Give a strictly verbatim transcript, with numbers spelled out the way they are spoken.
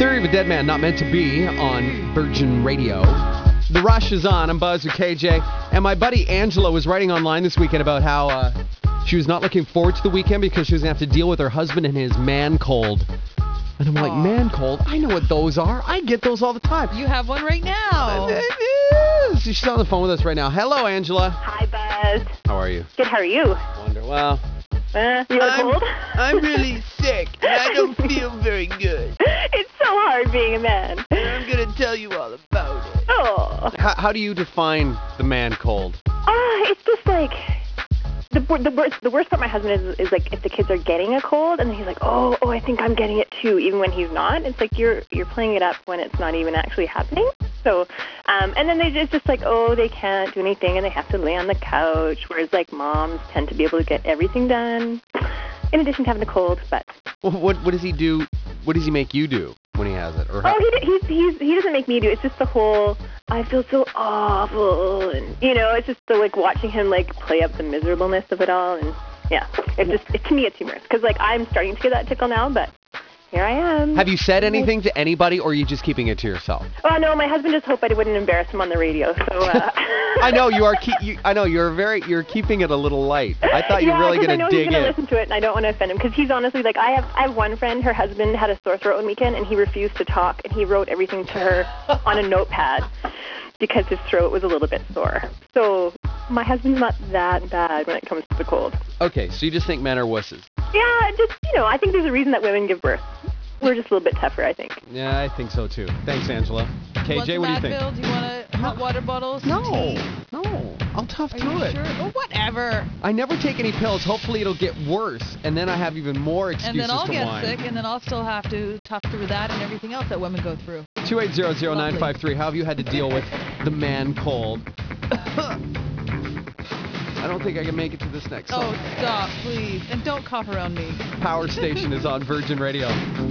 Theory of a Dead Man, Not Meant to Be on Virgin Radio. The Rush is on. I'm Buzz with K J. And my buddy Angela was writing online this weekend about how uh, she was not looking forward to the weekend because she was going to have to deal with her husband and his man cold. And I'm like, Aw. man cold? I know what those are. I get those all the time. You have one right now. She's on the phone with us right now. Hello, Angela. Hi, Buzz. How are you? Good, how are you? Wonder. Well, Uh, you have a cold? I'm really sick, and I don't feel very good. It's so hard being a man. And I'm going to tell you all about it. Oh, how, how do you define the man cold? ah, it's just like the wor- the worst. The worst part, my husband is is like if the kids are getting a cold, and then he's like, oh, oh, I think I'm getting it too, even when he's not. It's like you're you're playing it up when it's not even actually happening. So, um, and then they just just like, oh, they can't do anything, and they have to lay on the couch. Whereas like moms tend to be able to get everything done, in addition to having a cold. But What, what, what does he do? What does he make you do when he has it? Or how, oh, he he's, he's he doesn't make me do it. It's just the whole. I feel so awful, and you know, it's just the like watching him like play up the miserableness of it all, and yeah, it just it, to me it's humorous because like I'm starting to get that tickle now, but here I am. have you said anything to anybody, or are you just keeping it to yourself? Oh no, my husband just hoped I wouldn't embarrass him on the radio. So uh, I know you are. Keep, you, I know you're very. You're keeping it a little light. I thought you yeah, were really 'cause going I know to he's dig gonna in. listen to it, and I don't want to offend him because he's honestly like I have. I have one friend. Her husband had a sore throat one weekend, and he refused to talk, and he wrote everything to her on a notepad because his throat was a little bit sore. So my husband's not that bad when it comes to the cold. Okay, so you just think men are wusses? Yeah, just you know, I think there's a reason that women give birth. We're just a little bit tougher, I think. Yeah, I think so too. Thanks, Angela. K J, Want what do you some think? Advil? Do you want a hot water bottle? Some No, tea? no. I'll tough Are through you it. sure? Oh, whatever. I never take any pills. Hopefully, it'll get worse, and then I have even more And excuses then I'll to get whine. sick, and then I'll still have to tough through that and everything else that women go through. two eight zero zero nine five three. How have you had to deal with the man cold? I don't think I can make it to this next song. Oh, stop, please. And don't cough around me. Power Station is on Virgin Radio.